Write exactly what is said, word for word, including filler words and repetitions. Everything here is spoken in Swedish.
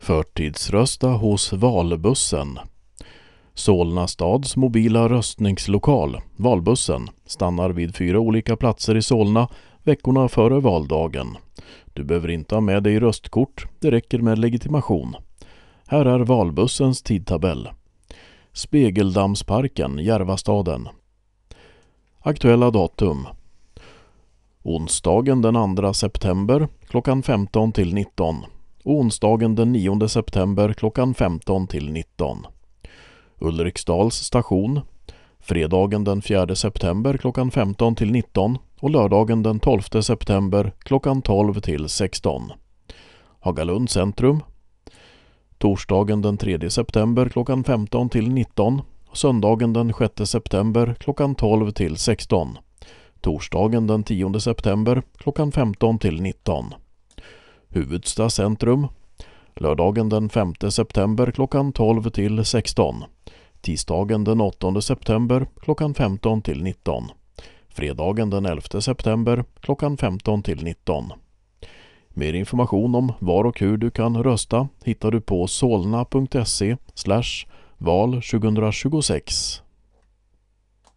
Förtidsrösta hos valbussen. Solna stads mobila röstningslokal, valbussen, stannar vid fyra olika platser i Solna veckorna före valdagen. Du behöver inte ha med dig röstkort, det räcker med legitimation. Här är valbussens tidtabell. Spegeldammsparken, Järvastaden. Aktuella datum. Onsdagen den andra september klockan femton till nitton. Och onsdagen den nionde september klockan femton till nitton. Ulriksdals station. Fredagen den fjärde september klockan femton till nitton och lördagen den tolfte september klockan tolv till sexton. Hagalund centrum. Torsdagen den tredje september klockan femton till nitton och söndagen den sjätte september klockan tolv till sexton. Torsdagen den tionde september klockan femton till nitton. Huvudsta centrum. Lördagen den femte september klockan tolv till sexton. Tisdagen den åttonde september klockan femton till nitton. Fredagen den elfte september klockan femton till nitton. Mer information om var och hur du kan rösta hittar du på solna punkt se slash val tjugohundratjugosex.